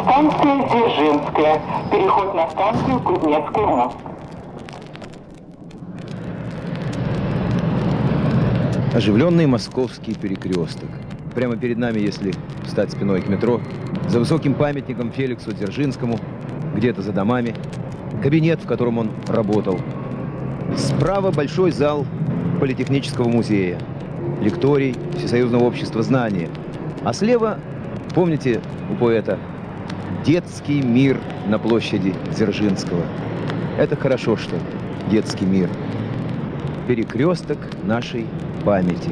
Станция Дзержинская. Переход на станцию Кузнецкий мост. Оживленный московский перекресток. Прямо перед нами, если встать спиной к метро, за высоким памятником Феликсу Дзержинскому, где-то за домами, кабинет, в котором он работал. Справа большой зал Политехнического музея, лекторий Всесоюзного общества знания. А слева, помните у поэта, детский мир на площади Дзержинского. Это хорошо, что детский мир. Перекресток нашей памяти.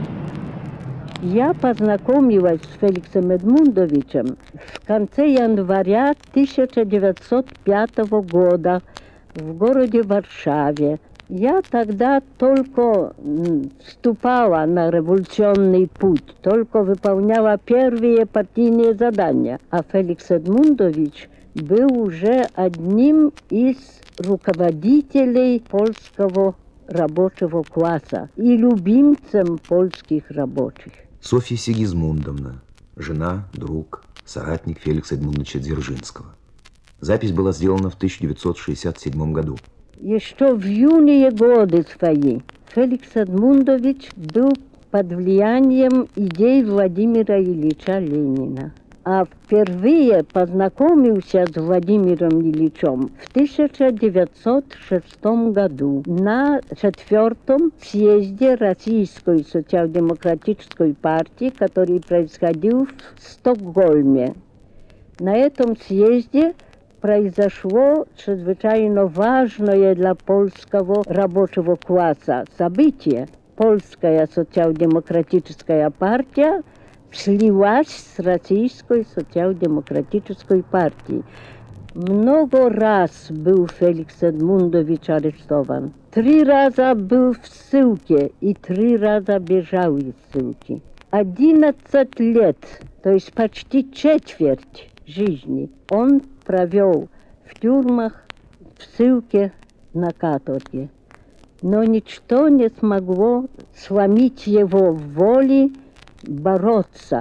Я познакомилась с Феликсом Эдмундовичем в конце января 1905 года в городе Варшаве. Я тогда только вступала на революционный путь, только выполняла первые партийные задания. А Феликс Эдмундович был уже одним из руководителей польского рабочего класса и любимцем польских рабочих. Софья Сигизмундовна, жена, друг, соратник Феликса Эдмундовича Дзержинского. Запись была сделана в 1967 году. Еще в юные годы свои Феликс Эдмундович был под влиянием идей Владимира Ильича Ленина. А впервые познакомился с Владимиром Ильичем в 1906 году на 4-м съезде Российской социал-демократической партии, который происходил в Стокгольме. На этом съезде произошло чрезвычайно важное для польского рабочего класса событие. Польская социал-демократическая партия слилась с Российской социал-демократической партией. Много раз был Феликс Эдмундович арестован. 3 раза был в ссылке и 3 раза бежал из ссылки. 11 лет, то есть почти четверть жизни, он провел в тюрьмах, в ссылке, на каторге. Но ничто не смогло сломить его воли бороться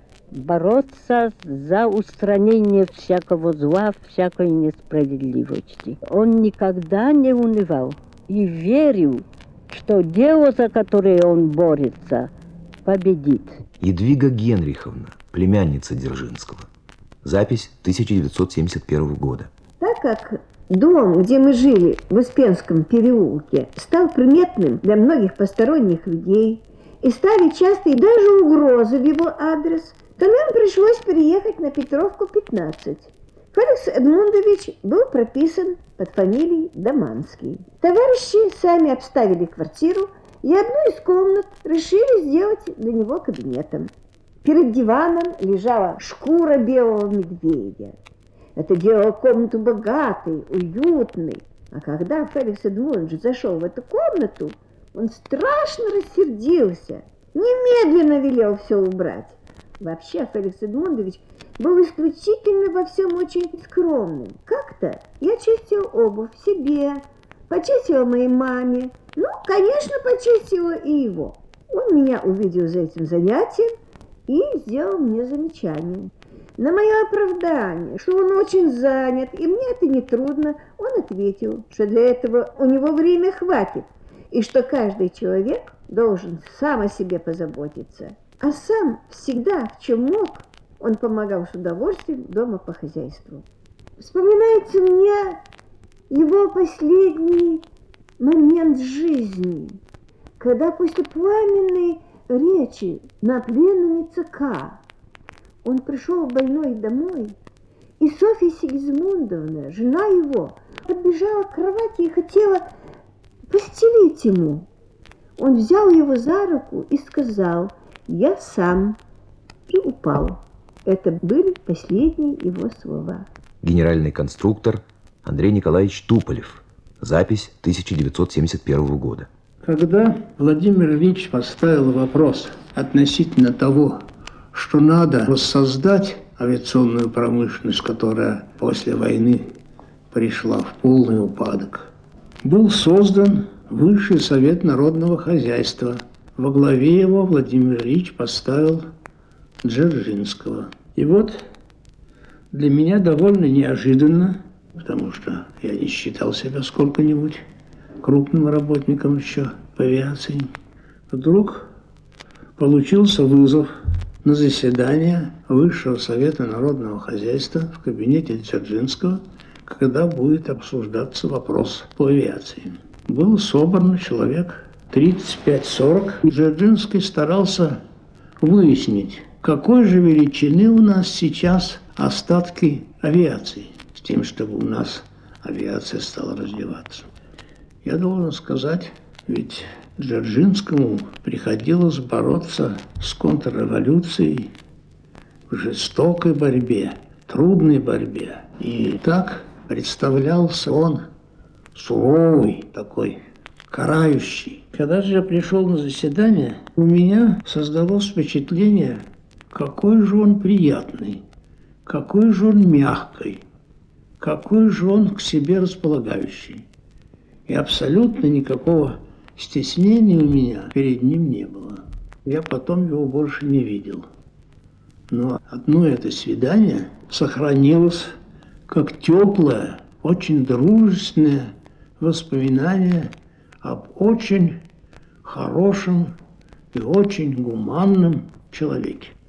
за устранение всякого зла, всякой несправедливости. Он никогда не унывал и верил, что дело, за которое он борется, победит. Едвига Генриховна, племянница Дзержинского. Запись 1971 года. Так как дом, где мы жили, в Успенском переулке, стал приметным для многих посторонних людей, и стали частые даже угрозы в его адрес, то нам пришлось переехать на Петровку, 15. Феликс Эдмундович был прописан под фамилией Доманский. Товарищи сами обставили квартиру, и одну из комнат решили сделать для него кабинетом. Перед диваном лежала шкура белого медведя. Это делало комнату богатой, уютной. А когда Феликс Эдмундович зашел в эту комнату, он страшно рассердился, немедленно велел все убрать. Вообще Феликс Эдмундович был исключительно во всем очень скромным. Как-то я чистила обувь себе, почистила моей маме, ну, конечно, почистила и его. Он меня увидел за этим занятием и сделал мне замечание. На мое оправдание, что он очень занят, и мне это не трудно, он ответил, что для этого у него время хватит, и что каждый человек должен сам о себе позаботиться. А сам всегда, в чем мог, он помогал с удовольствием дома по хозяйству. Вспоминается мне его последний момент жизни, когда после пламенной речи на пленуме ЦК он пришел больной домой, и Софья Сигизмундовна, жена его, подбежала к кровати и хотела постелить ему. Он взял его за руку и сказал: «Я сам», и упал. Это были последние его слова. Генеральный конструктор Андрей Николаевич Туполев. Запись 1971 года. Когда Владимир Ильич поставил вопрос относительно того, что надо воссоздать авиационную промышленность, которая после войны пришла в полный упадок, был создан Высший совет народного хозяйства. Во главе его Владимир Ильич поставил Дзержинского. И вот для меня довольно неожиданно, потому что я не считал себя сколько-нибудь крупным работником еще по авиации. Вдруг получился вызов на заседание Высшего совета народного хозяйства в кабинете Дзержинского, когда будет обсуждаться вопрос по авиации. Было собрано человек 35-40. Дзержинский старался выяснить, какой же величины у нас сейчас остатки авиации, с тем, чтобы у нас авиация стала развиваться. Я должен сказать, ведь Дзержинскому приходилось бороться с контрреволюцией в жестокой борьбе, трудной борьбе. И так представлялся он суровый такой, карающий. Когда же я пришел на заседание, у меня создалось впечатление, какой же он приятный, какой же он мягкий, какой же он к себе располагающий. И абсолютно никакого стеснения у меня перед ним не было. Я потом его больше не видел. Но одно это свидание сохранилось как теплое, очень дружественное воспоминание об очень хорошем и очень гуманном человеке.